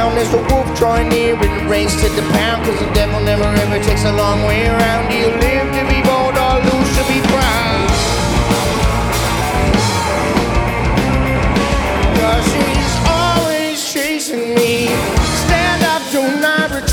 sound as the wolf drawing near in the race to the pound. Cause the devil never ever takes a long way around. Do you live to be bold or lose to be proud? Cause she's always chasing me. Stand up, do not retreat.